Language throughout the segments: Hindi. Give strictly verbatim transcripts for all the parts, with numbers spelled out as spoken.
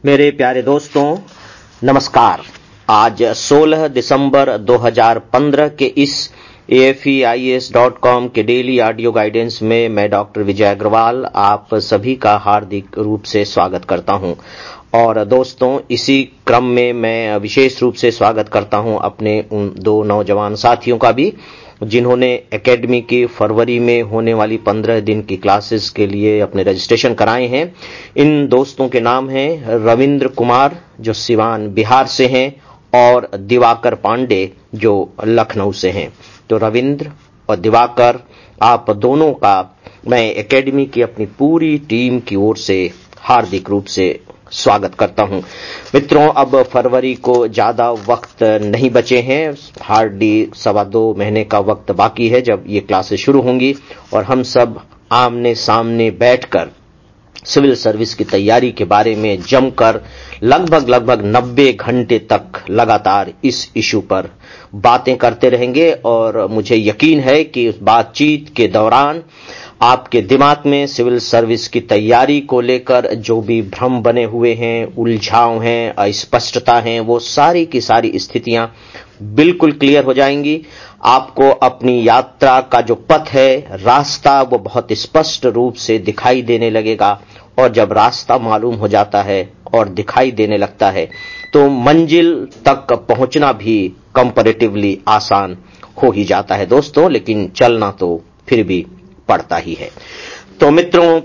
मेरे प्यारे दोस्तों, नमस्कार। आज सोलह दिसंबर दो हज़ार पंद्रह के इस A F E I A S dot com के डेली ऑडियो गाइडेंस में मैं डॉक्टर विजय अग्रवाल आप सभी का हार्दिक रूप से स्वागत करता हूं। और दोस्तों, इसी क्रम में मैं विशेष रूप से स्वागत करता हूं अपने उन दो नौजवान साथियों का भी, जिन्होंने एकेडमी की फरवरी में होने वाली पंद्रह दिन की क्लासेस के लिए अपने रजिस्ट्रेशन कराए हैं। इन दोस्तों के नाम हैं रविंद्र कुमार, जो सिवान बिहार से हैं, और दिवाकर पांडे, जो लखनऊ से हैं। तो रविंद्र और दिवाकर, आप दोनों का मैं एकेडमी की अपनी पूरी टीम की ओर से हार्दिक रूप से स्वागत करता हूं। मित्रों, अब फरवरी को ज्यादा वक्त नहीं बचे हैं, हार्डली सवा दो महीने का वक्त बाकी है जब ये क्लासेस शुरू होंगी, और हम सब आमने सामने बैठकर सिविल सर्विस की तैयारी के बारे में जमकर लगभग लगभग नब्बे घंटे तक लगातार इस इशू पर बातें करते रहेंगे। और मुझे यकीन है कि उस बातचीत के दौरान आपके दिमाग में सिविल सर्विस की तैयारी को लेकर जो भी भ्रम बने हुए हैं, उलझाव हैं, अस्पष्टता हैं, वो सारी की सारी स्थितियां बिल्कुल क्लियर हो जाएंगी। आपको अपनी यात्रा का जो पथ है, रास्ता, वो बहुत स्पष्ट रूप से दिखाई देने लगेगा। और जब रास्ता मालूम हो जाता है और दिखाई देने लगता है, तो मंजिल तक पहुंचना भी कंपैरेटिवली आसान हो ही जाता है दोस्तों, लेकिन चलना तो फिर भी पड़ता ही है। तो मित्रों,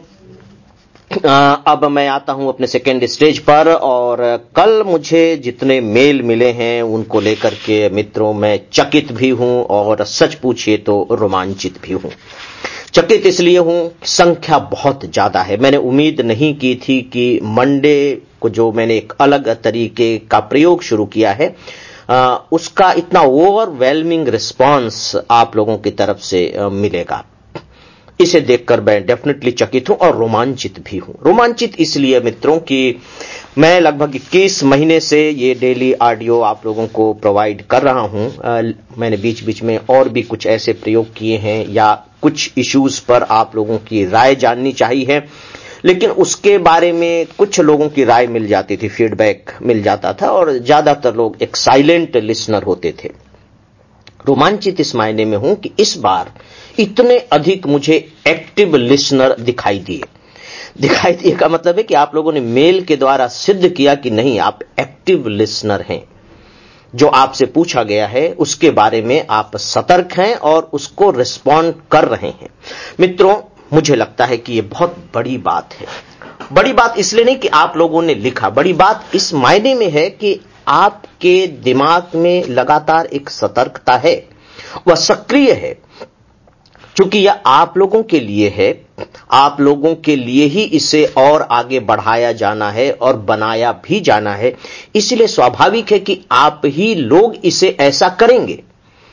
अब मैं आता हूं अपने सेकेंड स्टेज पर, और कल मुझे जितने मेल मिले हैं उनको लेकर के मित्रों मैं चकित भी हूं, और सच पूछिए तो रोमांचित भी हूं। चकित इसलिए हूं, संख्या बहुत ज्यादा है। मैंने उम्मीद नहीं की थी कि मंडे को जो मैंने एक अलग तरीके का प्रयोग शुरू किया है, आ, उसका इतना ओवरवेलमिंग रिस्पांस आप लोगों की तरफ से आ, मिलेगा। इसे देखकर मैं डेफिनेटली चकित हूं और रोमांचित भी हूं। रोमांचित इसलिए मित्रों कि मैं लगभग इक्कीस महीने से ये डेली ऑडियो आप लोगों को प्रोवाइड कर रहा हूं। आ, मैंने बीच बीच में और भी कुछ ऐसे प्रयोग किए हैं, या कुछ इश्यूज पर आप लोगों की राय जाननी चाहिए है, लेकिन उसके बारे में कुछ लोगों की राय मिल जाती थी, फीडबैक मिल जाता था, और ज्यादातर लोग एक साइलेंट लिसनर होते थे। रोमांचित इस मायने में हूं कि इस बार इतने अधिक मुझे एक्टिव लिसनर दिखाई दिए। दिखाई दिए का मतलब है कि आप लोगों ने मेल के द्वारा सिद्ध किया कि नहीं, आप एक्टिव लिसनर हैं। जो आपसे पूछा गया है उसके बारे में आप सतर्क हैं और उसको रिस्पॉन्ड कर रहे हैं। मित्रों, मुझे लगता है कि यह बहुत बड़ी बात है। बड़ी बात इसलिए नहीं कि आप लोगों ने लिखा, बड़ी बात इस मायने में है कि आपके दिमाग में लगातार एक सतर्कता है, वह सक्रिय है। क्योंकि यह आप लोगों के लिए है, आप लोगों के लिए ही इसे और आगे बढ़ाया जाना है और बनाया भी जाना है। इसलिए स्वाभाविक है कि आप ही लोग इसे ऐसा करेंगे।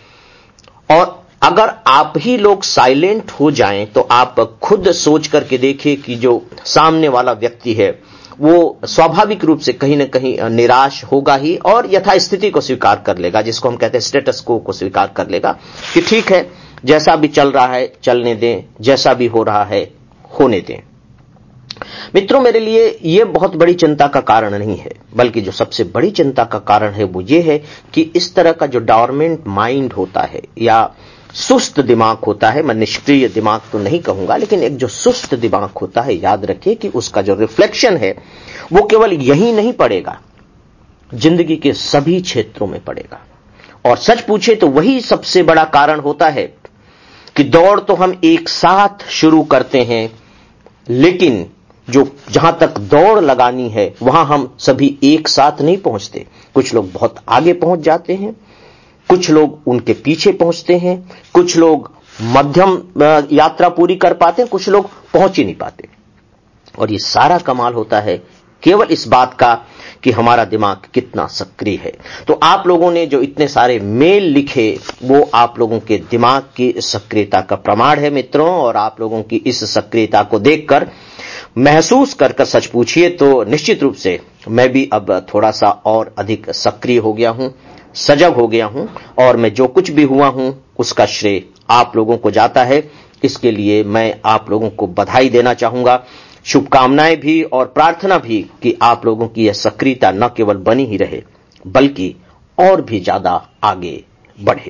और अगर आप ही लोग साइलेंट हो जाएं तो आप खुद सोच करके देखिए कि जो सामने वाला व्यक्ति है वो स्वाभाविक रूप से कहीं ना कहीं निराश होगा ही, और यथास्थिति को स्वीकार कर लेगा, जिसको हम कहते हैं स्टेटस को को स्वीकार कर लेगा कि ठीक है, जैसा भी चल रहा है चलने दें, जैसा भी हो रहा है होने दें। मित्रों, मेरे लिए यह बहुत बड़ी चिंता का कारण नहीं है, बल्कि जो सबसे बड़ी चिंता का कारण है वो ये है कि इस तरह का जो डॉर्मेंट माइंड होता है, या सुस्त दिमाग होता है, मैं निष्क्रिय दिमाग तो नहीं कहूंगा, लेकिन एक जो सुस्त दिमाग होता है, याद रखिए कि उसका जो रिफ्लेक्शन है वो केवल यही नहीं पड़ेगा, जिंदगी के सभी क्षेत्रों में पड़ेगा। और सच पूछे तो वही सबसे बड़ा कारण होता है कि दौड़ तो हम एक साथ शुरू करते हैं, लेकिन जो जहां तक दौड़ लगानी है वहां हम सभी एक साथ नहीं पहुंचते। कुछ लोग बहुत आगे पहुंच जाते हैं, कुछ लोग उनके पीछे पहुंचते हैं, कुछ लोग मध्यम यात्रा पूरी कर पाते हैं, कुछ लोग पहुंच ही नहीं पाते। और ये सारा कमाल होता है केवल इस बात का कि हमारा दिमाग कितना सक्रिय है। तो आप लोगों ने जो इतने सारे मेल लिखे वो आप लोगों के दिमाग की सक्रियता का प्रमाण है मित्रों। और आप लोगों की इस सक्रियता को देखकर, महसूस कर कर सच पूछिए तो निश्चित रूप से मैं भी अब थोड़ा सा और अधिक सक्रिय हो गया हूं, सजग हो गया हूं, और मैं जो कुछ भी हुआ हूं उसका श्रेय आप लोगों को जाता है। इसके लिए मैं आप लोगों को बधाई देना चाहूंगा, शुभकामनाएं भी और प्रार्थना भी कि आप लोगों की यह सक्रियता न केवल बनी ही रहे बल्कि और भी ज्यादा आगे बढ़े।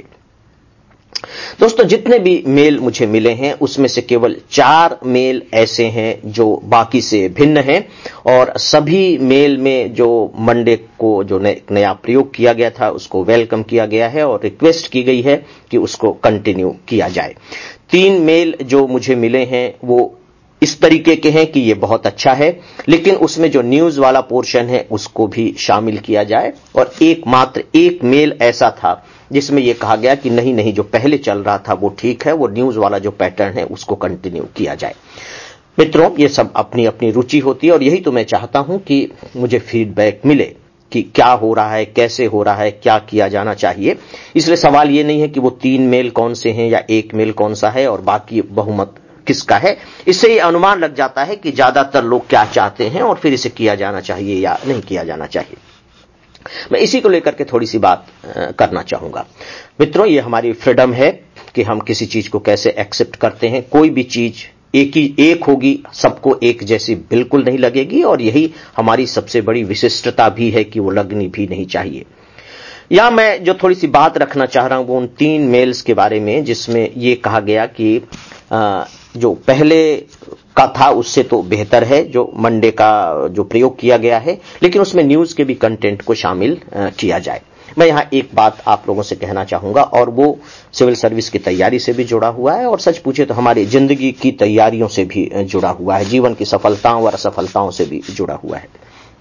दोस्तों, जितने भी मेल मुझे मिले हैं उसमें से केवल चार मेल ऐसे हैं जो बाकी से भिन्न हैं और सभी मेल में जो मंडे को जो नया प्रयोग किया गया था उसको वेलकम किया गया है और रिक्वेस्ट की गई है कि उसको कंटिन्यू किया जाए। तीन मेल जो मुझे मिले हैं वो इस तरीके के हैं कि ये बहुत अच्छा है, लेकिन उसमें जो न्यूज वाला पोर्शन है उसको भी शामिल किया जाए, और एक मात्र एक मेल ऐसा था जिसमें यह कहा गया कि नहीं नहीं जो पहले चल रहा था वो ठीक है, वो न्यूज वाला जो पैटर्न है उसको कंटिन्यू किया जाए। मित्रों, ये सब अपनी अपनी रुचि होती है और यही तो मैं चाहता हूं कि मुझे फीडबैक मिले कि क्या हो रहा है, कैसे हो रहा है, क्या किया जाना चाहिए। इसलिए सवाल ये नहीं है कि वो तीन मेल कौन से हैं या एक मेल कौन सा है और बाकी बहुमत किसका है। इससे ये अनुमान लग जाता है कि ज्यादातर लोग क्या चाहते हैं और फिर इसे किया जाना चाहिए या नहीं किया जाना चाहिए। मैं इसी को लेकर के थोड़ी सी बात करना चाहूंगा। मित्रों, ये हमारी फ्रीडम है कि हम किसी चीज को कैसे एक्सेप्ट करते हैं। कोई भी चीज एक ही एक होगी, सबको एक जैसी बिल्कुल नहीं लगेगी और यही हमारी सबसे बड़ी विशिष्टता भी है कि वो लगनी भी नहीं चाहिए। या मैं जो थोड़ी सी बात रखना चाह रहा हूं वो उन तीन मेल्स के बारे में जिसमें ये कहा गया कि आ, जो पहले का था उससे तो बेहतर है जो मंडे का जो प्रयोग किया गया है, लेकिन उसमें न्यूज के भी कंटेंट को शामिल किया जाए। मैं यहां एक बात आप लोगों से कहना चाहूंगा और वो सिविल सर्विस की तैयारी से भी जुड़ा हुआ है और सच पूछे तो हमारी जिंदगी की तैयारियों से भी जुड़ा हुआ है, जीवन की सफलताओं और असफलताओं से भी जुड़ा हुआ है।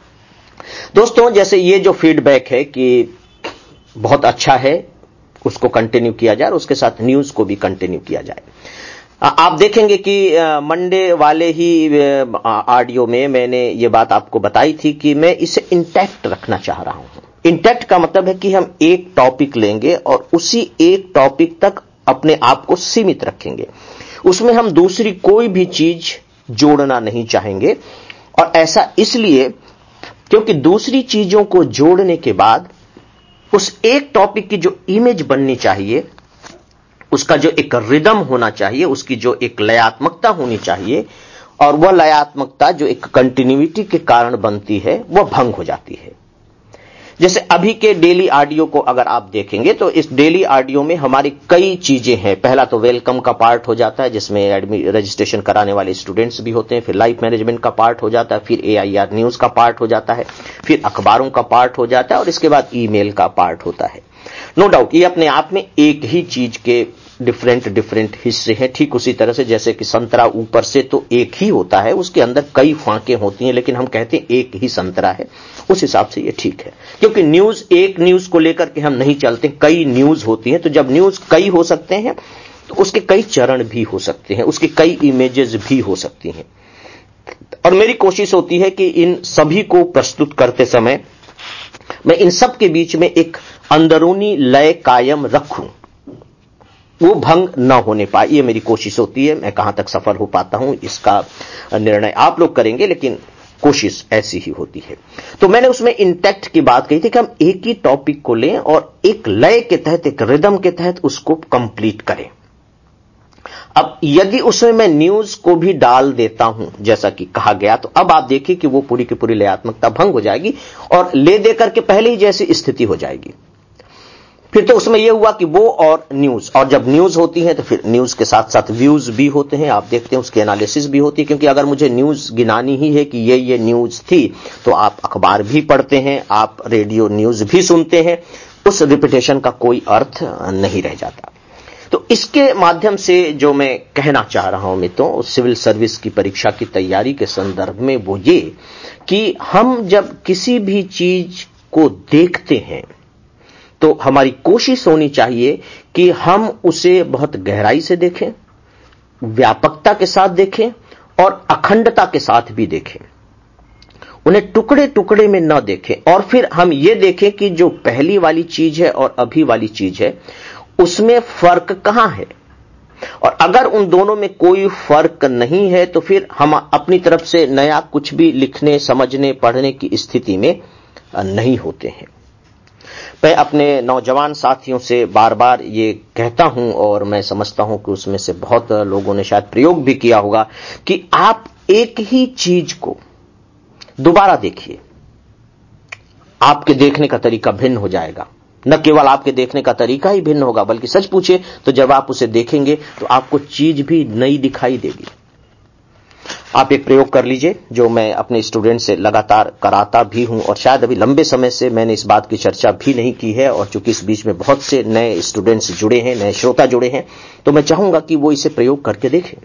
दोस्तों, जैसे ये जो फीडबैक है कि बहुत अच्छा है, उसको कंटिन्यू किया जाए और उसके साथ न्यूज को भी कंटिन्यू किया जाए। आप देखेंगे कि मंडे वाले ही ऑडियो में मैंने ये बात आपको बताई थी कि मैं इसे इंटैक्ट रखना चाह रहा हूं। इंटैक्ट का मतलब है कि हम एक टॉपिक लेंगे और उसी एक टॉपिक तक अपने आप को सीमित रखेंगे, उसमें हम दूसरी कोई भी चीज जोड़ना नहीं चाहेंगे। और ऐसा इसलिए क्योंकि दूसरी चीजों को जोड़ने के बाद उस एक टॉपिक की जो इमेज बननी चाहिए, उसका जो एक रिदम होना चाहिए, उसकी जो एक लयात्मकता होनी चाहिए, और वह लयात्मकता जो एक कंटिन्यूटी के कारण बनती है वह भंग हो जाती है। जैसे अभी के डेली ऑडियो को अगर आप देखेंगे तो इस डेली ऑडियो में हमारी कई चीजें हैं। पहला तो वेलकम का पार्ट हो जाता है जिसमें एडमि रजिस्ट्रेशन कराने वाले स्टूडेंट्स भी होते हैं, फिर लाइफ मैनेजमेंट का पार्ट हो जाता है, फिर एआईआर न्यूज का पार्ट हो जाता है, फिर अखबारों का पार्ट हो जाता है और इसके बाद ईमेल का पार्ट होता है। नो डाउट ये अपने आप में एक ही चीज के डिफरेंट डिफरेंट हिस्से हैं। ठीक उसी तरह से जैसे कि संतरा ऊपर से तो एक ही होता है, उसके अंदर कई फांकें होती हैं, लेकिन हम कहते हैं एक ही संतरा है। उस हिसाब से ये ठीक है, क्योंकि न्यूज एक न्यूज को लेकर के हम नहीं चलते, कई न्यूज होती हैं। तो जब न्यूज कई हो सकते हैं तो उसके कई चरण भी हो सकते हैं, उसकी कई इमेजेस भी हो सकती हैं। और मेरी कोशिश होती है कि इन सभी को प्रस्तुत करते समय मैं इन सब के बीच में एक अंदरूनी लय कायम रखूं, वो भंग न होने पाए, ये मेरी कोशिश होती है। मैं कहां तक सफल हो पाता हूं इसका निर्णय आप लोग करेंगे, लेकिन कोशिश ऐसी ही होती है। तो मैंने उसमें इंटैक्ट की बात कही थी कि हम एक ही टॉपिक को लें और एक लय के तहत, एक रिदम के तहत उसको कंप्लीट करें। अब यदि उसमें मैं न्यूज को भी डाल देता हूं जैसा कि कहा गया, तो अब आप देखिए कि वो पूरी की पूरी लयात्मकता भंग हो जाएगी और ले देकर के पहले ही जैसी स्थिति हो जाएगी। फिर तो उसमें यह हुआ कि वो और न्यूज, और जब न्यूज होती है तो फिर न्यूज के साथ साथ व्यूज भी होते हैं, आप देखते हैं उसकी एनालिसिस भी होती है। क्योंकि अगर मुझे न्यूज गिनानी ही है कि ये ये न्यूज थी, तो आप अखबार भी पढ़ते हैं, आप रेडियो न्यूज भी सुनते हैं, उस रिपीटेशन का कोई अर्थ नहीं रह जाता। तो इसके माध्यम से जो मैं कहना चाह रहा हूं मित्रों, सिविल सर्विस की परीक्षा की तैयारी के संदर्भ में, वो ये कि हम जब किसी भी चीज को देखते हैं तो हमारी कोशिश होनी चाहिए कि हम उसे बहुत गहराई से देखें, व्यापकता के साथ देखें और अखंडता के साथ भी देखें। उन्हें टुकड़े टुकड़े में न देखें और फिर हम ये देखें कि जो पहली वाली चीज है और अभी वाली चीज है उसमें फर्क कहां है। और अगर उन दोनों में कोई फर्क नहीं है तो फिर हम अपनी तरफ से नया कुछ भी लिखने, समझने, पढ़ने की स्थिति में नहीं होते हैं। मैं अपने नौजवान साथियों से बार बार ये कहता हूं और मैं समझता हूं कि उसमें से बहुत लोगों ने शायद प्रयोग भी किया होगा कि आप एक ही चीज को दोबारा देखिए, आपके देखने का तरीका भिन्न हो जाएगा। न केवल आपके देखने का तरीका ही भिन्न होगा, बल्कि सच पूछे तो जब आप उसे देखेंगे तो आपको चीज भी नई दिखाई देगी। आप एक प्रयोग कर लीजिए जो मैं अपने स्टूडेंट से लगातार कराता भी हूं, और शायद अभी लंबे समय से मैंने इस बात की चर्चा भी नहीं की है, और चूंकि इस बीच में बहुत से नए स्टूडेंट्स जुड़े हैं, नए श्रोता जुड़े हैं, तो मैं चाहूंगा कि वो इसे प्रयोग करके देखें।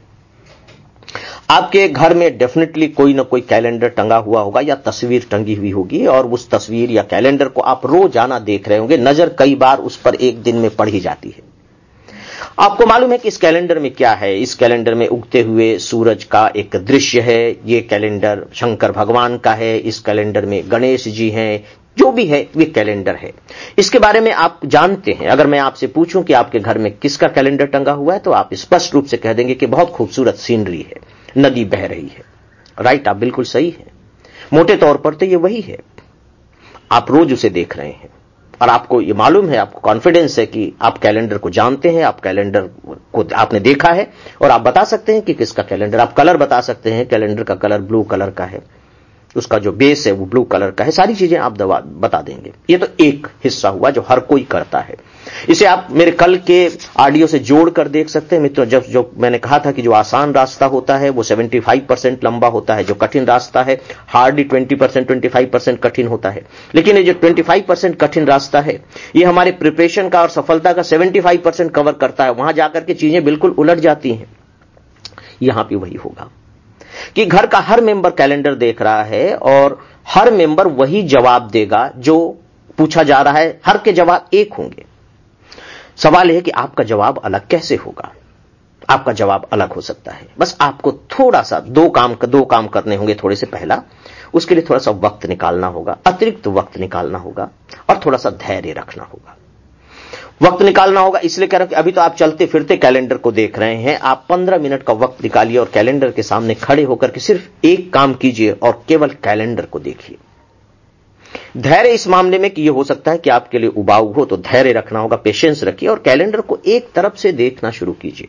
आपके घर में डेफिनेटली कोई ना कोई कैलेंडर टंगा हुआ होगा या तस्वीर टंगी हुई होगी, और उस तस्वीर या कैलेंडर को आप रोजाना देख रहे होंगे। नजर कई बार उस पर एक दिन में पड़ ही जाती है। आपको मालूम है कि इस कैलेंडर में क्या है। इस कैलेंडर में उगते हुए सूरज का एक दृश्य है। ये कैलेंडर शंकर भगवान का है। इस कैलेंडर में गणेश जी हैं। जो भी है वे कैलेंडर है। इसके बारे में आप जानते हैं। अगर मैं आपसे पूछूं कि आपके घर में किसका कैलेंडर टंगा हुआ है, तो आप स्पष्ट रूप से कह देंगे कि बहुत खूबसूरत सीनरी है, नदी बह रही है। राइट, आप बिल्कुल सही हैं। मोटे तौर पर तो ये वही है। आप रोज उसे देख रहे हैं और आपको ये मालूम है, आपको कॉन्फिडेंस है कि आप कैलेंडर को जानते हैं, आप कैलेंडर को आपने देखा है, और आप बता सकते हैं कि किसका कैलेंडर। आप कलर बता सकते हैं, कैलेंडर का कलर ब्लू कलर का है, उसका जो बेस है वो ब्लू कलर का है। सारी चीजें आप दवा बता देंगे। ये तो एक हिस्सा हुआ जो हर कोई करता है। इसे आप मेरे कल के ऑडियो से जोड़कर देख सकते हैं मित्रों। जब जो मैंने कहा था कि जो आसान रास्ता होता है वो पचहत्तर परसेंट लंबा होता है, जो कठिन रास्ता है हार्डली बीस परसेंट पच्चीस परसेंट कठिन होता है। लेकिन ये जो पच्चीस परसेंट कठिन रास्ता है, ये हमारे प्रिपरेशन का और सफलता का पचहत्तर परसेंट कवर करता है। वहां जाकर के चीजें बिल्कुल उलट जाती हैं। यहां भी वही होगा कि घर का हर मेंबर कैलेंडर देख रहा है और हर मेंबर वही जवाब देगा जो पूछा जा रहा है। हर के जवाब एक होंगे। सवाल यह है कि आपका जवाब अलग कैसे होगा। आपका जवाब अलग हो सकता है। बस आपको थोड़ा सा दो काम दो काम करने होंगे। थोड़े से पहला, उसके लिए थोड़ा सा वक्त निकालना होगा, अतिरिक्त वक्त निकालना होगा, और थोड़ा सा धैर्य रखना होगा। वक्त निकालना होगा इसलिए कह रहा हूं कि अभी तो आप चलते फिरते कैलेंडर को देख रहे हैं। आप पंद्रह मिनट का वक्त निकालिए और कैलेंडर के सामने खड़े होकर के सिर्फ एक काम कीजिए और केवल कैलेंडर को देखिए। धैर्य इस मामले में कि यह हो सकता है कि आपके लिए उबाऊ हो, तो धैर्य रखना होगा, पेशेंस रखिए और कैलेंडर को एक तरफ से देखना शुरू कीजिए।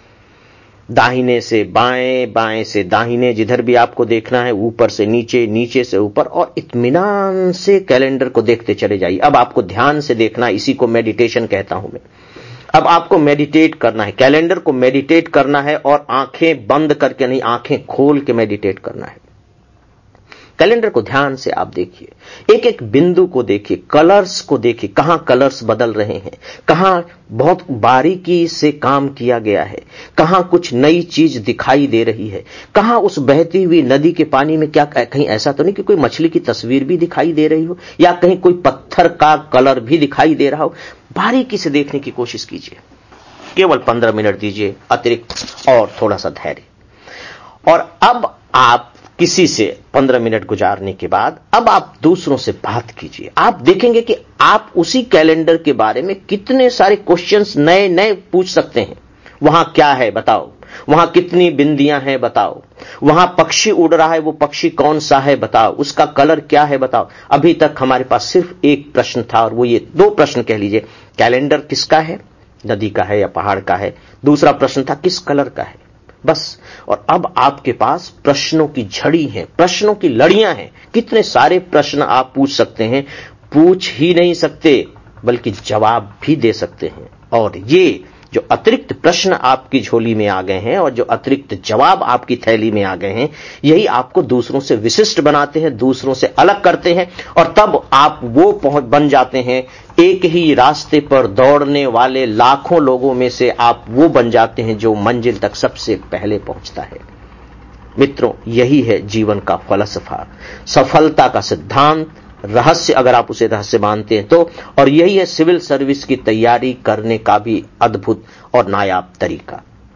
दाहिने से बाएं, बाएं से दाहिने, जिधर भी आपको देखना है, ऊपर से नीचे, नीचे से ऊपर, और इत्मीनान से कैलेंडर को देखते चले जाइए। अब आपको ध्यान से देखना, इसी को मेडिटेशन कहता हूं मैं। अब आपको मेडिटेट करना है, कैलेंडर को मेडिटेट करना है, और आंखें बंद करके नहीं, आंखें खोल के मेडिटेट करना है। कैलेंडर को ध्यान से आप देखिए, एक एक बिंदु को देखिए, कलर्स को देखिए, कहां कलर्स बदल रहे हैं, कहां बहुत बारीकी से काम किया गया है, कहां कुछ नई चीज दिखाई दे रही है, कहां उस बहती हुई नदी के पानी में क्या कहीं ऐसा तो नहीं कि कोई मछली की तस्वीर भी दिखाई दे रही हो, या कहीं कोई पत्थर का कलर भी दिखाई दे रहा हो। बारीकी से देखने की कोशिश कीजिए। केवल पंद्रह मिनट दीजिए अतिरिक्त, और थोड़ा सा धैर्य। और अब आप किसी से पंद्रह मिनट गुजारने के बाद अब आप दूसरों से बात कीजिए। आप देखेंगे कि आप उसी कैलेंडर के बारे में कितने सारे क्वेश्चंस नए नए पूछ सकते हैं। वहां क्या है बताओ, वहां कितनी बिंदियां हैं बताओ, वहां पक्षी उड़ रहा है, वो पक्षी कौन सा है बताओ, उसका कलर क्या है बताओ। अभी तक हमारे पास सिर्फ एक प्रश्न था, और वो ये दो प्रश्न कह लीजिए, कैलेंडर किसका है, नदी का है या पहाड़ का है। दूसरा प्रश्न था किस कलर का है, बस। और अब आपके पास प्रश्नों की झड़ी है, प्रश्नों की लड़ियां हैं। कितने सारे प्रश्न आप पूछ सकते हैं, पूछ ही नहीं सकते बल्कि जवाब भी दे सकते हैं। और ये जो अतिरिक्त प्रश्न आपकी झोली में आ गए हैं और जो अतिरिक्त जवाब आपकी थैली में आ गए हैं, यही आपको दूसरों से विशिष्ट बनाते हैं, दूसरों से अलग करते हैं, और तब आप वो पहुंच बन जाते हैं। एक ही रास्ते पर दौड़ने वाले लाखों लोगों में से आप वो बन जाते हैं जो मंजिल तक सबसे पहले पहुंचता है। मित्रों, यही है जीवन का फलसफा, सफलता का सिद्धांत, रहस्य, अगर आप उसे रहस्य मानते हैं तो। और यही है सिविल सर्विस की तैयारी करने का भी अद्भुत और नायाब तरीका।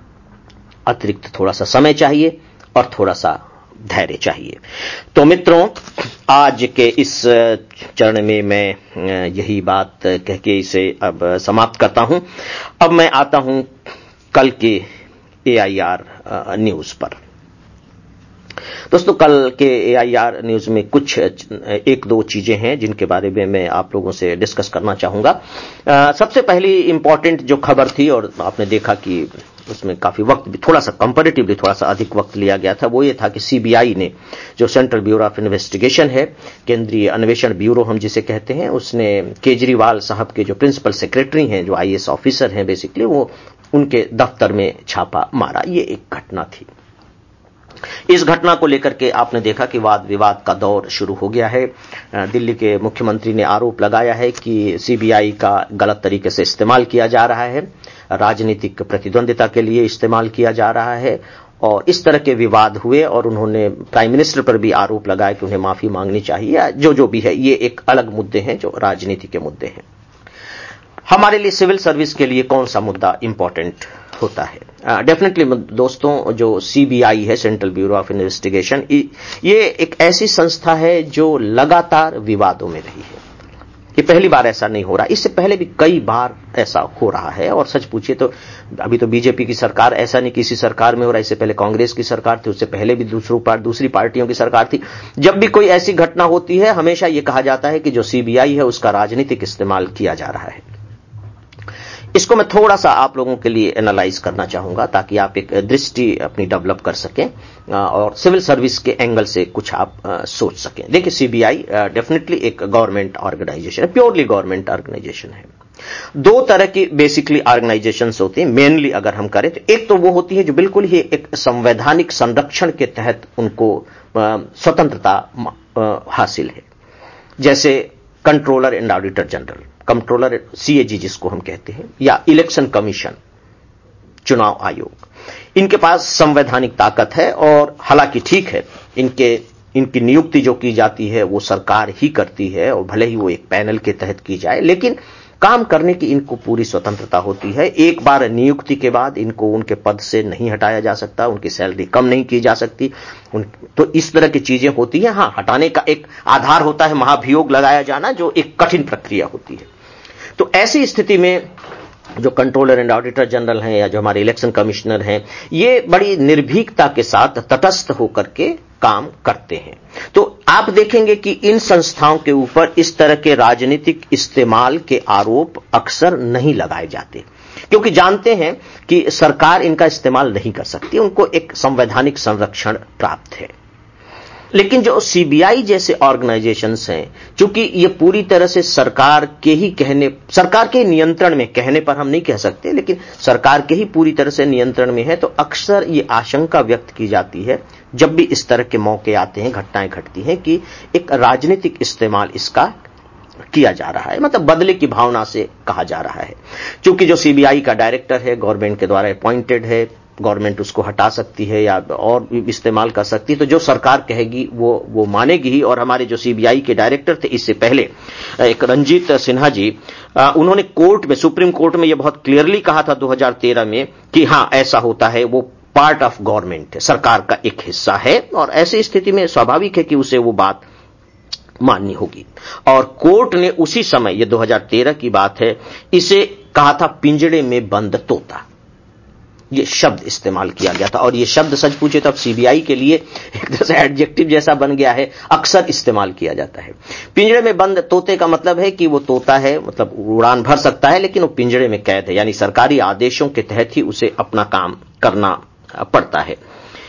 अतिरिक्त थोड़ा सा समय चाहिए और थोड़ा सा धैर्य चाहिए। तो मित्रों, आज के इस चरण में मैं यही बात कह के इसे अब समाप्त करता हूं। अब मैं आता हूं कल के ए आई आर न्यूज पर। दोस्तों, कल के ए आई आर न्यूज में कुछ एक दो चीजें हैं जिनके बारे में मैं आप लोगों से डिस्कस करना चाहूंगा। सबसे पहली इंपॉर्टेंट जो खबर थी, और आपने देखा कि उसमें काफी वक्त भी, थोड़ा सा कंपैरेटिवली थोड़ा सा अधिक वक्त लिया गया था, वो ये था कि सी बी आई ने, जो सेंट्रल ब्यूरो ऑफ इन्वेस्टिगेशन है, केंद्रीय अन्वेषण ब्यूरो हम जिसे कहते हैं, उसने केजरीवाल साहब के जो प्रिंसिपल सेक्रेटरी हैं, जो आई ए एस ऑफिसर हैं बेसिकली, वो उनके दफ्तर में छापा मारा। ये एक घटना थी। इस घटना को लेकर के आपने देखा कि वाद विवाद का दौर शुरू हो गया है। दिल्ली के मुख्यमंत्री ने आरोप लगाया है कि सी बी आई का गलत तरीके से इस्तेमाल किया जा रहा है, राजनीतिक प्रतिद्वंदिता के लिए इस्तेमाल किया जा रहा है, और इस तरह के विवाद हुए और उन्होंने प्राइम मिनिस्टर पर भी आरोप लगाया कि उन्हें माफी मांगनी चाहिए, या जो जो भी है। ये एक अलग मुद्दे हैं जो राजनीति के मुद्दे हैं। हमारे लिए सिविल सर्विस के लिए कौन सा मुद्दा इंपॉर्टेंट होता है? डेफिनेटली uh, दोस्तों, जो सी बी आई है, सेंट्रल ब्यूरो ऑफ इन्वेस्टिगेशन, ये एक ऐसी संस्था है जो लगातार विवादों में रही है। ये पहली बार ऐसा नहीं हो रहा, इससे पहले भी कई बार ऐसा हो रहा है। और सच पूछिए तो अभी तो बी जे पी की सरकार, ऐसा नहीं किसी सरकार में हो रहा, इससे पहले कांग्रेस की सरकार थी, उससे पहले भी दूसरों पार्ट दूसरी पार्टियों की सरकार थी। जब भी कोई ऐसी घटना होती है, हमेशा ये कहा जाता है कि जो सी बी आई है उसका राजनीतिक इस्तेमाल किया जा रहा है। इसको मैं थोड़ा सा आप लोगों के लिए एनालाइज करना चाहूंगा ताकि आप एक दृष्टि अपनी डेवलप कर सकें और सिविल सर्विस के एंगल से कुछ आप सोच सकें। देखिए, सी बी आई डेफिनेटली एक गवर्नमेंट ऑर्गेनाइजेशन है, प्योरली गवर्नमेंट ऑर्गेनाइजेशन है। दो तरह की बेसिकली ऑर्गेनाइजेशंस होती हैं मेनली अगर हम करें तो। एक तो वो होती है जो बिल्कुल ही एक संवैधानिक संरक्षण के तहत उनको स्वतंत्रता हासिल है, जैसे controller and auditor general, controller C A G जिसको हम कहते हैं, या इलेक्शन कमीशन, चुनाव आयोग। इनके पास संवैधानिक ताकत है और हालांकि ठीक है, इनके इनकी नियुक्ति जो की जाती है वो सरकार ही करती है, और भले ही वो एक पैनल के तहत की जाए, लेकिन काम करने की इनको पूरी स्वतंत्रता होती है। एक बार नियुक्ति के बाद इनको उनके पद से नहीं हटाया जा सकता, उनकी सैलरी कम नहीं की जा सकती। तो इस तरह की चीजें होती हैं। हाँ, हटाने का एक आधार होता है महाभियोग लगाया जाना, जो एक कठिन प्रक्रिया होती है। तो ऐसी स्थिति में जो कंट्रोलर एंड ऑडिटर जनरल हैं या जो हमारे इलेक्शन कमिश्नर हैं, ये बड़ी निर्भीकता के साथ तटस्थ होकर के काम करते हैं। तो आप देखेंगे कि इन संस्थाओं के ऊपर इस तरह के राजनीतिक इस्तेमाल के आरोप अक्सर नहीं लगाए जाते, क्योंकि जानते हैं कि सरकार इनका इस्तेमाल नहीं कर सकती, उनको एक संवैधानिक संरक्षण प्राप्त है। लेकिन जो सी बी आई जैसे ऑर्गेनाइजेशंस हैं, चूंकि ये पूरी तरह से सरकार के ही कहने, सरकार के नियंत्रण में, कहने पर हम नहीं कह सकते, लेकिन सरकार के ही पूरी तरह से नियंत्रण में है, तो अक्सर ये आशंका व्यक्त की जाती है जब भी इस तरह के मौके आते हैं, घटनाएं घटती हैं, कि एक राजनीतिक इस्तेमाल इसका किया जा रहा है, मतलब बदले की भावना से कहा जा रहा है। चूंकि जो सी बी आई का डायरेक्टर है गवर्नमेंट के द्वारा अपॉइंटेड है, गवर्नमेंट उसको हटा सकती है या और इस्तेमाल कर सकती है, तो जो सरकार कहेगी वो वो मानेगी ही। और हमारे जो सी बी आई के डायरेक्टर थे इससे पहले, एक रंजीत सिन्हा जी, उन्होंने कोर्ट में, सुप्रीम कोर्ट में ये बहुत क्लियरली कहा था दो हज़ार तेरह में कि हां ऐसा होता है, वो पार्ट ऑफ गवर्नमेंट है, सरकार का एक हिस्सा है, और ऐसी स्थिति में स्वाभाविक है कि उसे वो बात माननी होगी। और कोर्ट ने उसी समय, ये दो हज़ार तेरह की बात है, इसे कहा था पिंजड़े में बंद तोता। ये शब्द इस्तेमाल किया गया था, और ये शब्द सच पूछे तो अब सी बी आई के लिए एक तरह से एडजेक्टिव जैसा बन गया है, अक्सर इस्तेमाल किया जाता है। पिंजड़े में बंद तोते का मतलब है कि वो तोता है, मतलब उड़ान भर सकता है, लेकिन वो पिंजड़े में कैद है, यानी सरकारी आदेशों के तहत ही उसे अपना काम करना पड़ता है।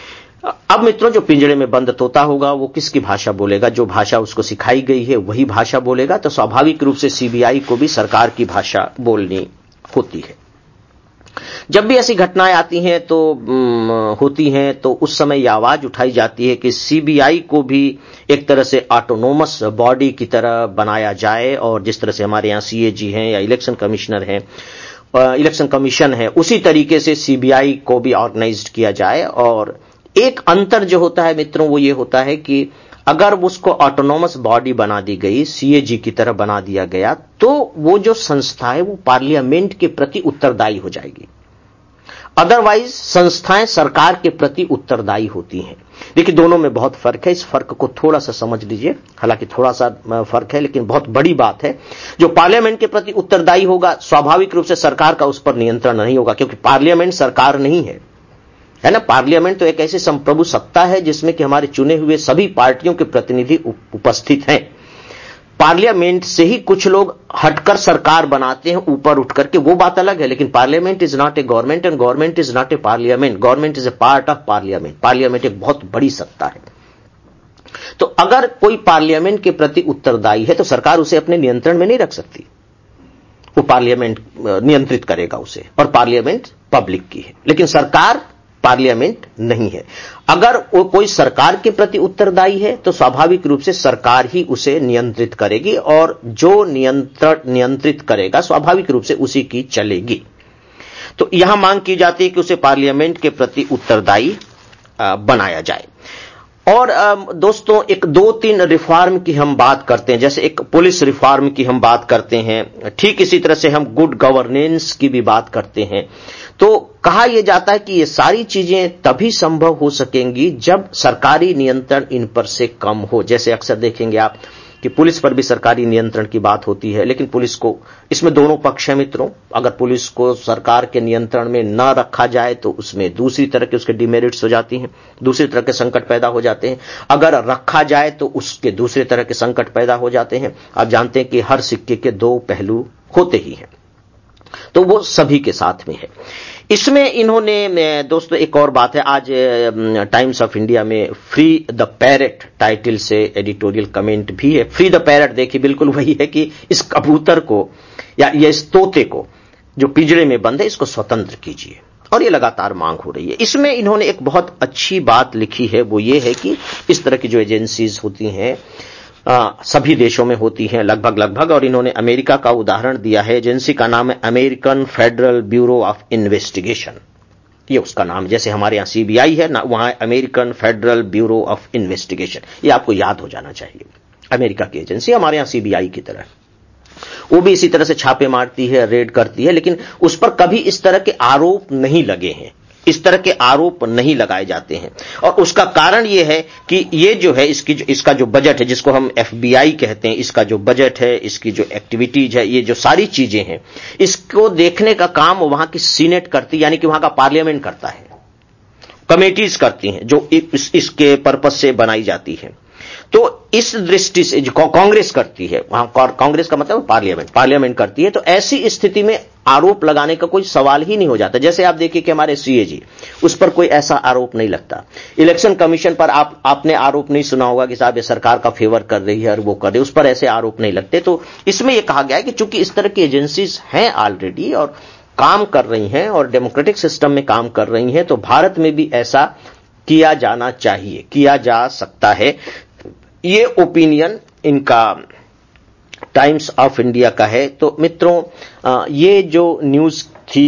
अब मित्रों, जो पिंजड़े में बंद तोता होगा वो किसकी भाषा बोलेगा? जो भाषा उसको सिखाई गई है वही भाषा बोलेगा। तो स्वाभाविक रूप से सी बी आई को भी सरकार की भाषा बोलनी होती है। जब भी ऐसी घटनाएं आती हैं तो होती हैं तो उस समय यह आवाज उठाई जाती है कि सी बी आई को भी एक तरह से ऑटोनोमस बॉडी की तरह बनाया जाए, और जिस तरह से हमारे यहाँ सी ए जी हैं या इलेक्शन कमिश्नर हैं, इलेक्शन कमीशन है, उसी तरीके से सी बी आई को भी ऑर्गेनाइज्ड किया जाए। और एक अंतर जो होता है मित्रों वो ये होता है कि अगर उसको ऑटोनोमस बॉडी बना दी गई, सी ए जी की तरह बना दिया गया, तो वो जो संस्था है वो पार्लियामेंट के प्रति उत्तरदायी हो जाएगी। अदरवाइज संस्थाएं सरकार के प्रति उत्तरदायी होती हैं। देखिए, दोनों में बहुत फर्क है, इस फर्क को थोड़ा सा समझ लीजिए। हालांकि थोड़ा सा फर्क है लेकिन बहुत बड़ी बात है। जो पार्लियामेंट के प्रति उत्तरदायी होगा, स्वाभाविक रूप से सरकार का उस पर नियंत्रण नहीं होगा, क्योंकि पार्लियामेंट सरकार नहीं है। है ना। पार्लियामेंट तो एक ऐसी संप्रभु सत्ता है जिसमें कि हमारे चुने हुए सभी पार्टियों के प्रतिनिधि उपस्थित हैं। पार्लियामेंट से ही कुछ लोग हटकर सरकार बनाते हैं ऊपर उठ करके, वो बात अलग है, लेकिन parliament is not a government and government is not a parliament. Government is a part of parliament. Parliament एक बहुत बड़ी सत्ता है। तो अगर कोई पार्लियामेंट के प्रति उत्तरदायी है तो सरकार उसे अपने नियंत्रण में नहीं रख सकती। वो पार्लियामेंट नियंत्रित करेगा उसे, और पार्लियामेंट पब्लिक की है, लेकिन सरकार पार्लियामेंट नहीं है। अगर वो कोई सरकार के प्रति उत्तरदायी है तो स्वाभाविक रूप से सरकार ही उसे नियंत्रित करेगी, और जो नियंत्रण नियंत्रित करेगा स्वाभाविक रूप से उसी की चलेगी। तो यहां मांग की जाती है कि उसे पार्लियामेंट के प्रति उत्तरदायी बनाया जाए। और दोस्तों, एक दो तीन रिफॉर्म की हम बात करते हैं, जैसे एक पुलिस रिफॉर्म की हम बात करते हैं, ठीक इसी तरह से हम गुड गवर्नेंस की भी बात करते हैं। तो कहा यह जाता है कि ये सारी चीजें तभी संभव हो सकेंगी जब सरकारी नियंत्रण इन पर से कम हो। जैसे अक्सर देखेंगे आप कि पुलिस पर भी सरकारी नियंत्रण की बात होती है, लेकिन पुलिस को, इसमें दोनों पक्ष हैं मित्रों। अगर पुलिस को सरकार के नियंत्रण में न रखा जाए तो उसमें दूसरी तरह के उसके डिमेरिट्स हो जाती हैं, दूसरी तरह के संकट पैदा हो जाते हैं। अगर रखा जाए तो उसके दूसरे तरह के संकट पैदा हो जाते हैं। आप जानते हैं कि हर सिक्के के दो पहलू होते ही हैं, तो वो सभी के साथ में है। इसमें इन्होंने, दोस्तों एक और बात है, आज टाइम्स ऑफ इंडिया में फ्री द पैरट टाइटल से एडिटोरियल कमेंट भी है। फ्री द पैरट देखिए, बिल्कुल वही है कि इस कबूतर को या ये इस तोते को जो पिंजरे में बंद है इसको स्वतंत्र कीजिए, और ये लगातार मांग हो रही है। इसमें इन्होंने एक बहुत अच्छी बात लिखी है, वो ये है कि इस तरह की जो एजेंसीज होती हैं आ, सभी देशों में होती हैं लगभग लगभग, और इन्होंने अमेरिका का उदाहरण दिया है। एजेंसी का नाम है American Federal Bureau of Investigation, ये उसका नाम। जैसे हमारे यहाँ सीबीआई है ना, वहां American Federal Bureau of Investigation. ये आपको याद हो जाना चाहिए। अमेरिका की एजेंसी हमारे यहाँ सीबीआई की तरह, वो भी इसी तरह से छापे मारती है, रेड करती है, लेकिन उस पर कभी इस तरह के आरोप नहीं लगे हैं, इस तरह के आरोप नहीं लगाए जाते हैं। और उसका कारण यह है कि ये जो है इसकी जो, इसका जो बजट है, जिसको हम एफबीआई कहते हैं, इसका जो बजट है, इसकी जो एक्टिविटीज है, ये जो सारी चीजें हैं, इसको देखने का काम वहां की सीनेट करती, यानी कि वहां का पार्लियामेंट करता है। कमेटीज करती हैं जो इस, इसके पर्पस से बनाई जाती है। तो इस दृष्टि से जो कांग्रेस करती है, वहां कांग्रेस का मतलब पार्लियामेंट पार्लियामेंट करती है, तो ऐसी स्थिति में आरोप लगाने का कोई सवाल ही नहीं हो जाता। जैसे आप देखिए कि हमारे सीएजी, उस पर कोई ऐसा आरोप नहीं लगता। इलेक्शन कमीशन पर आप आपने आरोप नहीं सुना होगा कि साहब ये सरकार का फेवर कर रही है और वो कर रही है, उस पर ऐसे आरोप नहीं लगते। तो इसमें यह कहा गया है कि चूंकि इस तरह की एजेंसीज हैं ऑलरेडी और काम कर रही हैं और डेमोक्रेटिक सिस्टम में काम कर रही हैं, तो भारत में भी ऐसा किया जाना चाहिए, किया जा सकता है। ये ओपिनियन इनका टाइम्स ऑफ इंडिया का है। तो मित्रों, ये जो न्यूज थी,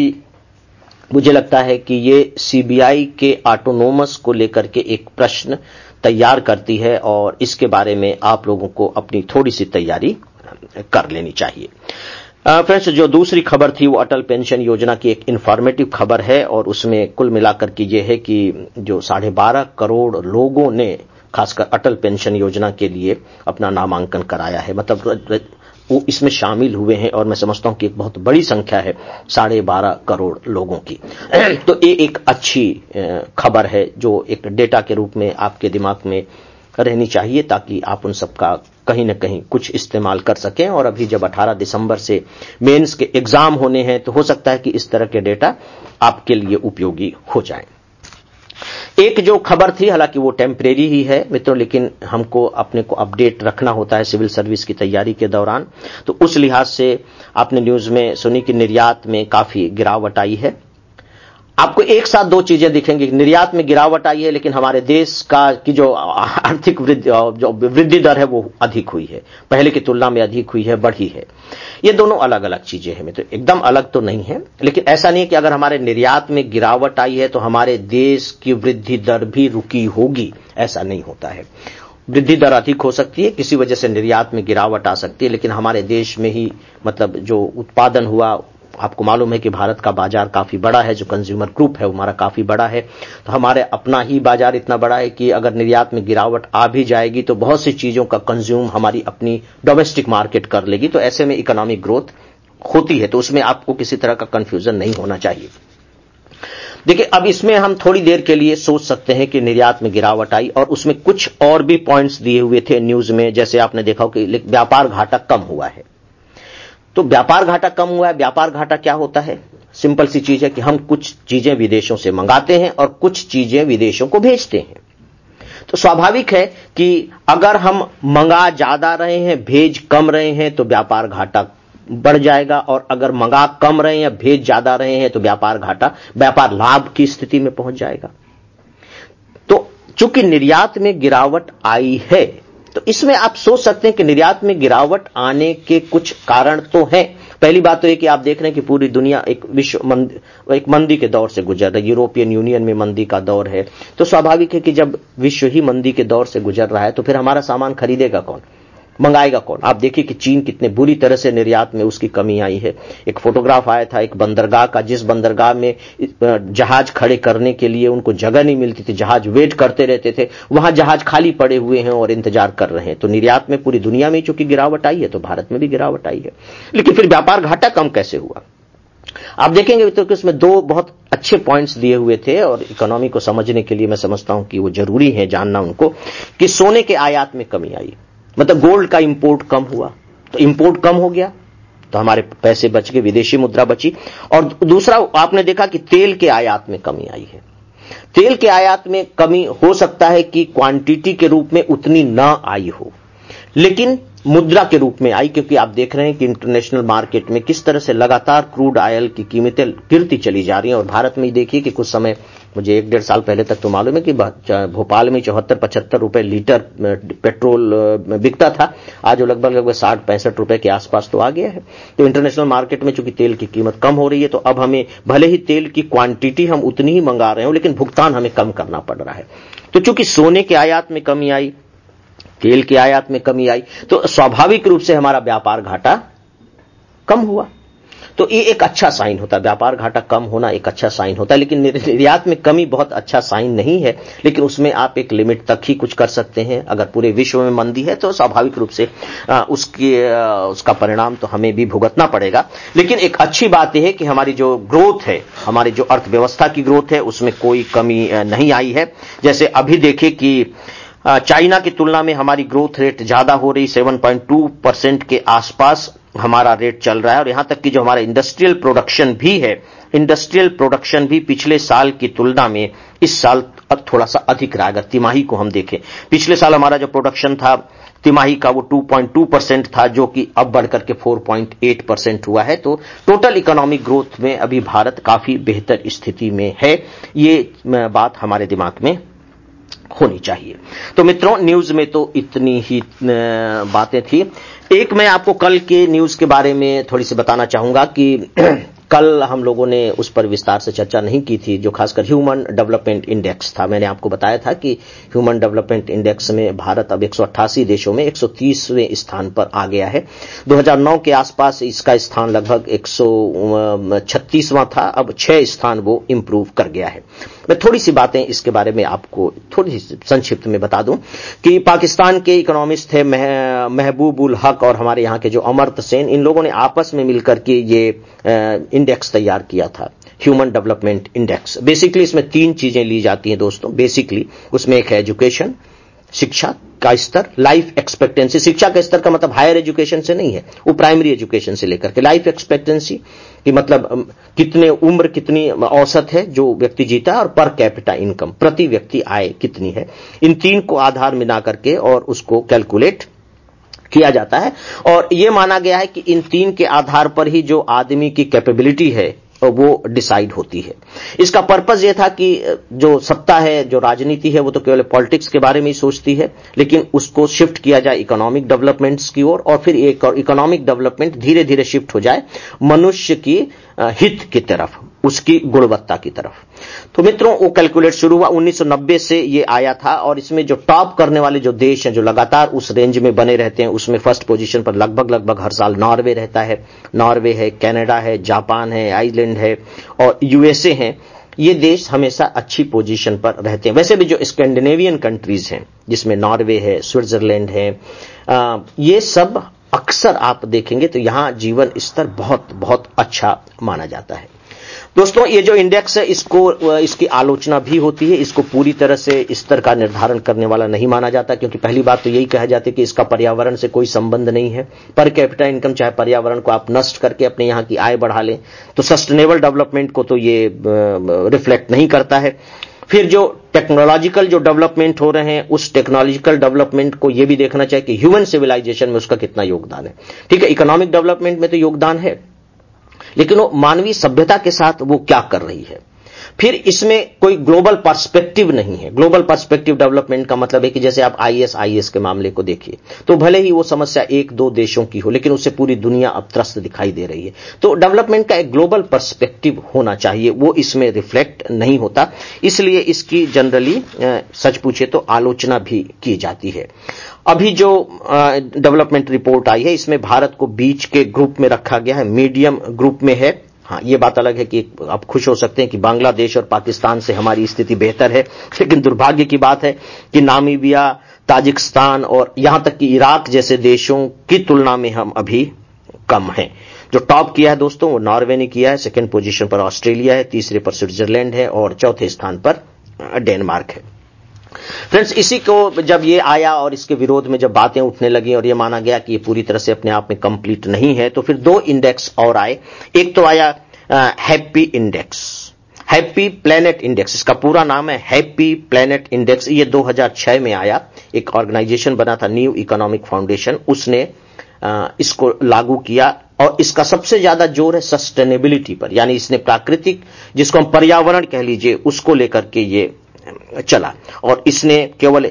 मुझे लगता है कि ये सीबीआई के ऑटोनोमस को लेकर के एक प्रश्न तैयार करती है, और इसके बारे में आप लोगों को अपनी थोड़ी सी तैयारी कर लेनी चाहिए। फ्रेंड्स, जो दूसरी खबर थी वो अटल पेंशन योजना की एक इंफॉर्मेटिव खबर है, और उसमें कुल मिलाकर के ये है कि जो साढ़े बारह करोड़ लोगों ने खासकर अटल पेंशन योजना के लिए अपना नामांकन कराया है, मतलब वो इसमें शामिल हुए हैं, और मैं समझता हूं कि एक बहुत बड़ी संख्या है साढ़े बारह करोड़ लोगों की। तो ये एक अच्छी खबर है जो एक डेटा के रूप में आपके दिमाग में रहनी चाहिए, ताकि आप उन सबका कहीं न कहीं कुछ इस्तेमाल कर सकें। और अभी जब अठारह दिसंबर से मेंस के एग्जाम होने हैं, तो हो सकता है कि इस तरह के डेटा आपके लिए उपयोगी हो जाए। एक जो खबर थी, हालांकि वो टेम्परेरी ही है मित्रों, लेकिन हमको अपने को अपडेट रखना होता है सिविल सर्विस की तैयारी के दौरान। तो उस लिहाज से आपने न्यूज में सुनी कि निर्यात में काफी गिरावट आई है। आपको एक साथ दो चीजें दिखेंगी, निर्यात में गिरावट आई है, लेकिन हमारे देश का की जो आर्थिक वृद्धि जो वृद्धि दर है वो अधिक हुई है, पहले की तुलना में अधिक हुई है, बढ़ी है। ये दोनों अलग अलग चीजें हैं मित्रों, एकदम अलग तो नहीं है, लेकिन ऐसा नहीं है कि अगर हमारे निर्यात में गिरावट आई है तो हमारे देश की वृद्धि दर भी रुकी होगी, ऐसा नहीं होता है। वृद्धि दर अधिक हो सकती है, किसी वजह से निर्यात में गिरावट आ सकती है, लेकिन हमारे देश में ही मतलब जो उत्पादन हुआ, आपको मालूम है कि भारत का बाजार काफी बड़ा है, जो कंज्यूमर ग्रुप है हमारा काफी बड़ा है, तो हमारे अपना ही बाजार इतना बड़ा है कि अगर निर्यात में गिरावट आ भी जाएगी तो बहुत सी चीजों का कंज्यूम हमारी अपनी डोमेस्टिक मार्केट कर लेगी। तो ऐसे में इकोनॉमिक ग्रोथ होती है, तो उसमें आपको किसी तरह का कंफ्यूजन नहीं होना चाहिए। देखिए, अब इसमें हम थोड़ी देर के लिए सोच सकते हैं कि निर्यात में गिरावट आई, और उसमें कुछ और भी पॉइंट्स दिए हुए थे न्यूज में, जैसे आपने देखा हो कि व्यापार घाटा कम हुआ है। तो व्यापार घाटा कम हुआ है, व्यापार घाटा क्या होता है? सिंपल सी चीज है कि हम कुछ चीजें विदेशों से मंगाते हैं और कुछ चीजें विदेशों को भेजते हैं। तो स्वाभाविक है कि अगर हम मंगा ज्यादा रहे हैं, भेज कम रहे हैं, तो व्यापार घाटा बढ़ जाएगा, और अगर मंगा कम रहे हैं, भेज ज्यादा रहे हैं, तो व्यापार घाटा, व्यापार लाभ की स्थिति में पहुंच जाएगा। तो चूंकि निर्यात में गिरावट आई है, तो इसमें आप सोच सकते हैं कि निर्यात में गिरावट आने के कुछ कारण तो हैं। पहली बात तो ये कि आप देख रहे हैं कि पूरी दुनिया एक विश्व मंदी, एक मंदी के दौर से गुजर रही है। यूरोपियन यूनियन में मंदी का दौर है, तो स्वाभाविक है कि जब विश्व ही मंदी के दौर से गुजर रहा है, तो फिर हमारा सामान खरीदेगा कौन, मंगाएगा कौन? आप देखिए कि चीन कितने बुरी तरह से निर्यात में उसकी कमी आई है। एक फोटोग्राफ आया था एक बंदरगाह का, जिस बंदरगाह में जहाज खड़े करने के लिए उनको जगह नहीं मिलती थी, जहाज वेट करते रहते थे, वहां जहाज खाली पड़े हुए हैं और इंतजार कर रहे हैं। तो निर्यात में पूरी दुनिया में चूंकि गिरावट आई है, तो भारत में भी गिरावट आई है। लेकिन फिर व्यापार घाटा कम कैसे हुआ? आप देखेंगे तो उसमें दो बहुत अच्छे पॉइंट्स दिए हुए थे, और इकोनॉमी को समझने के लिए मैं समझता हूं कि वो जरूरी है जानना उनको, कि सोने के आयात में कमी आई, मतलब गोल्ड का इंपोर्ट कम हुआ, तो इंपोर्ट कम हो गया तो हमारे पैसे बच गए, विदेशी मुद्रा बची। और दूसरा आपने देखा कि तेल के आयात में कमी आई है। तेल के आयात में कमी हो सकता है कि क्वांटिटी के रूप में उतनी ना आई हो, लेकिन मुद्रा के रूप में आई, क्योंकि आप देख रहे हैं कि इंटरनेशनल मार्केट में किस तरह से लगातार क्रूड ऑयल की कीमतें गिरती चली जा रही हैं। और भारत में देखिए कि कुछ समय, मुझे एक डेढ़ साल पहले तक तो मालूम है कि भोपाल में चौहत्तर पचहत्तर रुपए लीटर पेट्रोल बिकता था, आज वो लगभग लगभग साठ पैंसठ रुपए के आसपास तो आ गया है। तो इंटरनेशनल मार्केट में चूंकि तेल की कीमत कम हो रही है, तो अब हमें भले ही तेल की क्वांटिटी हम उतनी ही मंगा रहे हो, लेकिन भुगतान हमें कम करना पड़ रहा है। तो चूंकि सोने के आयात में कमी आई, तेल के आयात में कमी आई, तो स्वाभाविक रूप से हमारा व्यापार घाटा कम हुआ। तो ये एक अच्छा साइन होता है, व्यापार घाटा कम होना एक अच्छा साइन होता है। लेकिन निर्यात में कमी बहुत अच्छा साइन नहीं है, लेकिन उसमें आप एक लिमिट तक ही कुछ कर सकते हैं। अगर पूरे विश्व में मंदी है, तो स्वाभाविक रूप से आ, उसकी आ, उसका परिणाम तो हमें भी भुगतना पड़ेगा। लेकिन एक अच्छी बात यह है कि हमारी जो ग्रोथ है, हमारी जो अर्थव्यवस्था की ग्रोथ है, उसमें कोई कमी नहीं आई है। जैसे अभी देखें कि चाइना की तुलना में हमारी ग्रोथ रेट ज्यादा हो रही, सात पॉइंट दो परसेंट के आसपास हमारा रेट चल रहा है। और यहां तक कि जो हमारा इंडस्ट्रियल प्रोडक्शन भी है, इंडस्ट्रियल प्रोडक्शन भी पिछले साल की तुलना में इस साल अब थोड़ा सा अधिक रहा। अगर तिमाही को हम देखें, पिछले साल हमारा जो प्रोडक्शन था तिमाही का, वो दो पॉइंट दो परसेंट था, जो कि अब बढ़कर के चार पॉइंट आठ परसेंट हुआ है। तो टोटल इकोनॉमिक ग्रोथ में अभी भारत काफी बेहतर स्थिति में है। ये बात हमारे दिमाग में होनी चाहिए। तो मित्रों, न्यूज में तो इतनी ही बातें थी। एक मैं आपको कल के न्यूज के बारे में थोड़ी सी बताना चाहूंगा कि कल हम लोगों ने उस पर विस्तार से चर्चा नहीं की थी, जो खासकर ह्यूमन डेवलपमेंट इंडेक्स था। मैंने आपको बताया था कि ह्यूमन डेवलपमेंट इंडेक्स में भारत अब एक सौ अट्ठासी देशों में एक सौ तीसवें स्थान पर आ गया है। दो हज़ार नौ के आसपास इसका स्थान लगभग एक सौ छत्तीसवां था, अब छह स्थान वो इंप्रूव कर गया है। मैं थोड़ी सी बातें इसके बारे में आपको थोड़ी सी संक्षिप्त में बता दूं कि पाकिस्तान के इकोनॉमिस्ट थे मह, महबूब उल हक और हमारे यहाँ के जो अमर्त्य सेन, इन लोगों ने आपस में मिलकर के ये इंडेक्स तैयार किया था, ह्यूमन डेवलपमेंट इंडेक्स। बेसिकली इसमें तीन चीजें ली जाती हैं दोस्तों। बेसिकली उसमें एक है एजुकेशन, शिक्षा का स्तर, लाइफ एक्सपेक्टेंसी। शिक्षा का स्तर का मतलब हायर एजुकेशन से नहीं है, वो प्राइमरी एजुकेशन से लेकर के लाइफ एक्सपेक्टेंसी कि मतलब कितने उम्र, कितनी औसत है जो व्यक्ति जीता है, और पर कैपिटा इनकम, प्रति व्यक्ति आय कितनी है। इन तीन को आधार मिला करके और उसको कैलकुलेट किया जाता है, और यह माना गया है कि इन तीन के आधार पर ही जो आदमी की कैपेबिलिटी है वो डिसाइड होती है। इसका पर्पस यह था कि जो सत्ता है, जो राजनीति है, वो तो केवल पॉलिटिक्स के बारे में ही सोचती है, लेकिन उसको शिफ्ट किया जाए इकोनॉमिक डेवलपमेंट्स की ओर, और, और फिर एक इकोनॉमिक डेवलपमेंट धीरे धीरे शिफ्ट हो जाए मनुष्य की हित की तरफ, उसकी गुणवत्ता की तरफ। तो मित्रों, वो कैलकुलेट शुरू हुआ उन्नीस सौ नब्बे से ये आया था, और इसमें जो टॉप करने वाले जो देश हैं, जो लगातार उस रेंज में बने रहते हैं, उसमें फर्स्ट पोजीशन पर लगभग लगभग हर साल नॉर्वे रहता है। नॉर्वे है, कनाडा है, जापान है, आइसलैंड है और यूएसए है। ये देश हमेशा अच्छी पोजीशन पर रहते हैं। वैसे भी जो स्कैंडिनेवियन कंट्रीज हैं, जिसमें नॉर्वे है, स्विट्जरलैंड है, आ, ये सब अक्सर आप देखेंगे तो यहां जीवन स्तर बहुत बहुत अच्छा माना जाता है। दोस्तों ये जो इंडेक्स है इसको इसकी आलोचना भी होती है, इसको पूरी तरह से स्तर का निर्धारण करने वाला नहीं माना जाता, क्योंकि पहली बात तो यही कहा जाती है कि इसका पर्यावरण से कोई संबंध नहीं है। पर कैपिटा इनकम चाहे पर्यावरण को आप नष्ट करके अपने यहाँ की आय बढ़ा लें तो सस्टेनेबल डेवलपमेंट को तो ये रिफ्लेक्ट नहीं करता है। फिर जो टेक्नोलॉजिकल जो डेवलपमेंट हो रहे हैं उस टेक्नोलॉजिकल डेवलपमेंट को ये भी देखना चाहिए कि ह्यूमन सिविलाइजेशन में उसका कितना योगदान है। ठीक है, इकोनॉमिक डेवलपमेंट में तो योगदान है, लेकिन वो मानवीय सभ्यता के साथ वो क्या कर रही है। फिर इसमें कोई ग्लोबल पर्सपेक्टिव नहीं है। ग्लोबल पर्सपेक्टिव डेवलपमेंट का मतलब है कि जैसे आप आईएस आईएस के मामले को देखिए तो भले ही वो समस्या एक दो देशों की हो, लेकिन उससे पूरी दुनिया अब त्रस्त दिखाई दे रही है। तो डेवलपमेंट का एक ग्लोबल पर्सपेक्टिव होना चाहिए, वो इसमें रिफ्लेक्ट नहीं होता, इसलिए इसकी जनरली सच पूछे तो आलोचना भी की जाती है। अभी जो डेवलपमेंट रिपोर्ट आई है इसमें भारत को बीच के ग्रुप में रखा गया है, मीडियम ग्रुप में है। हाँ, ये बात अलग है कि आप खुश हो सकते हैं कि बांग्लादेश और पाकिस्तान से हमारी स्थिति बेहतर है, लेकिन दुर्भाग्य की बात है कि नामीबिया, ताजिकिस्तान और यहां तक कि इराक जैसे देशों की तुलना में हम अभी कम हैं। जो टॉप किया है दोस्तों वो नॉर्वे ने किया है, सेकंड पोजीशन पर ऑस्ट्रेलिया है, तीसरे पर स्विट्जरलैंड है और चौथे स्थान पर डेनमार्क है। फ्रेंड्स, इसी को जब ये आया और इसके विरोध में जब बातें उठने लगी और ये माना गया कि ये पूरी तरह से अपने आप में कंप्लीट नहीं है, तो फिर दो इंडेक्स और आए। एक तो आया happy index, happy planet index, इसका पूरा नाम है हैप्पी प्लेनेट इंडेक्स। ये दो हज़ार छह में आया, एक ऑर्गेनाइजेशन बना था न्यू इकोनॉमिक फाउंडेशन, उसने आ, इसको लागू किया और इसका सबसे ज्यादा जोर है सस्टेनेबिलिटी पर, यानी इसने प्राकृतिक, जिसको हम पर्यावरण कह लीजिए, उसको लेकर के ये चला। और इसने केवल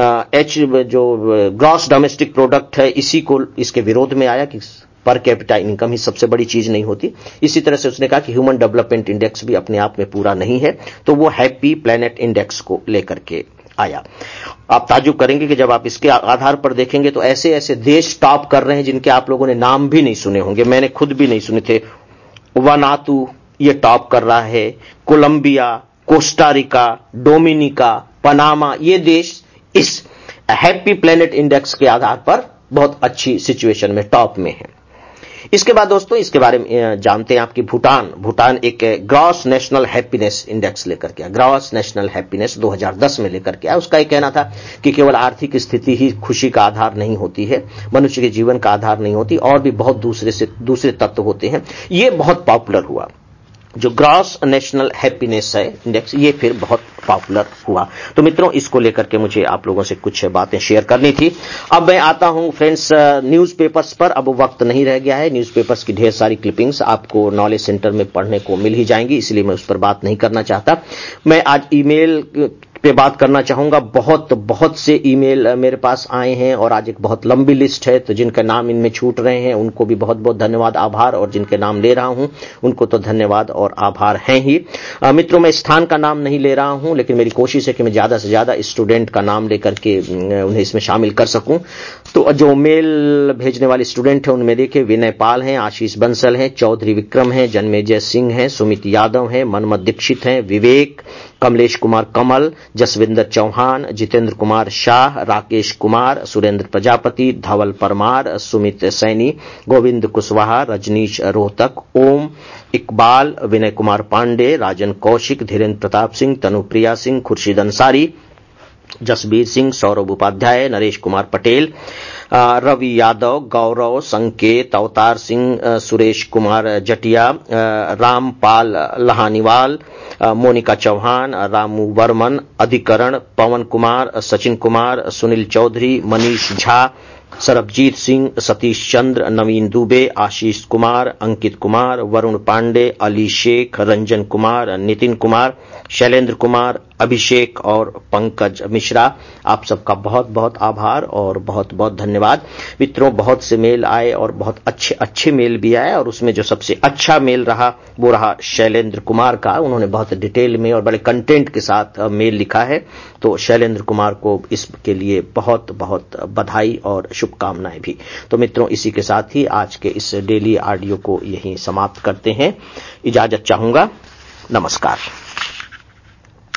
एच जो ग्रॉस डोमेस्टिक प्रोडक्ट है इसी को इसके विरोध में आया कि पर कैपिटा इनकम ही सबसे बड़ी चीज नहीं होती। इसी तरह से उसने कहा कि ह्यूमन डेवलपमेंट इंडेक्स भी अपने आप में पूरा नहीं है, तो वो हैप्पी प्लेनेट इंडेक्स को लेकर के आया। आप ताजुब करेंगे कि जब आप इसके आधार पर देखेंगे तो ऐसे ऐसे देश टॉप कर रहे हैं जिनके आप लोगों ने नाम भी नहीं सुने होंगे, मैंने खुद भी नहीं सुने थे। वनातु ये टॉप कर रहा है, कोलंबिया, कोस्टारिका, डोमिनिका, पनामा, ये देश इस हैप्पी प्लेनेट इंडेक्स के आधार पर बहुत अच्छी सिचुएशन में टॉप में है। इसके बाद दोस्तों इसके बारे में जानते हैं आपकी भूटान। भूटान एक ग्रॉस नेशनल हैप्पीनेस इंडेक्स लेकर के आया, ग्रॉस नेशनल हैप्पीनेस दो हज़ार दस में लेकर के आया। उसका एक कहना था कि केवल आर्थिक स्थिति ही खुशी का आधार नहीं होती है, मनुष्य के जीवन का आधार नहीं होती, और भी बहुत दूसरे से दूसरे तत्व होते हैं। ये बहुत पॉपुलर हुआ, जो ग्रॉस नेशनल हैप्पीनेस है इंडेक्स, ये फिर बहुत पॉपुलर हुआ। तो मित्रों, इसको लेकर के मुझे आप लोगों से कुछ बातें शेयर करनी थी। अब मैं आता हूं फ्रेंड्स न्यूज़पेपर्स पर। अब वक्त नहीं रह गया है, न्यूज़पेपर्स की ढेर सारी क्लिपिंग्स आपको नॉलेज सेंटर में पढ़ने को मिल ही जाएंगी, इसलिए मैं उस पर बात नहीं करना चाहता। मैं आज ईमेल पे बात करना चाहूंगा। बहुत बहुत से ईमेल मेरे पास आए हैं और आज एक बहुत लंबी लिस्ट है, तो जिनका नाम इनमें छूट रहे हैं उनको भी बहुत बहुत धन्यवाद, आभार, और जिनके नाम ले रहा हूं उनको तो धन्यवाद और आभार हैं ही। आ, मित्रों, मैं स्थान का नाम नहीं ले रहा हूं, लेकिन मेरी कोशिश है कि मैं ज्यादा से ज्यादा स्टूडेंट का नाम लेकर के उन्हें इसमें शामिल कर सकूं। तो जो मेल भेजने वाले स्टूडेंट हैं उनमें देखिए विनय पाल हैं, आशीष बंसल हैं, चौधरी विक्रम हैं, जन्मेजय सिंह हैं, सुमित यादव हैं, मनमत दीक्षित हैं, विवेक, कमलेश कुमार कमल, जसविंदर चौहान, जितेंद्र कुमार शाह, राकेश कुमार, सुरेंद्र प्रजापति, धवल परमार, सुमित सैनी, गोविंद कुशवाहा, रजनीश रोहतक, ओम इकबाल, विनय कुमार पांडे, राजन कौशिक, धीरेन्द्र प्रताप सिंह, तनुप्रिया सिंह, खुर्शीद अंसारी, जसबीर सिंह, सौरभ उपाध्याय, नरेश कुमार पटेल, रवि यादव, गौरव, संकेत, अवतार सिंह, सुरेश कुमार जटिया, रामपाल लहानीवाल, मोनिका चौहान, रामू वर्मन, अधिकरण, पवन कुमार, सचिन कुमार, सुनील चौधरी, मनीष झा, सरबजीत सिंह, सतीश चंद्र, नवीन दुबे, आशीष कुमार, अंकित कुमार, वरुण पांडे, अली शेख, रंजन कुमार, नितिन कुमार, शैलेंद्र कुमार, अभिषेक और पंकज मिश्रा, आप सबका बहुत बहुत आभार और बहुत बहुत धन्यवाद। मित्रों, बहुत से मेल आए और बहुत अच्छे अच्छे मेल भी आए, और उसमें जो सबसे अच्छा मेल रहा वो रहा शैलेंद्र कुमार का। उन्होंने बहुत डिटेल में और बड़े कंटेंट के साथ मेल लिखा है, तो शैलेंद्र कुमार को इसके लिए बहुत बहुत बधाई और शुभकामनाएं भी। तो मित्रों, इसी के साथ ही आज के इस डेली ऑडियो को यहीं समाप्त करते हैं। इजाजत चाहूंगा। नमस्कार।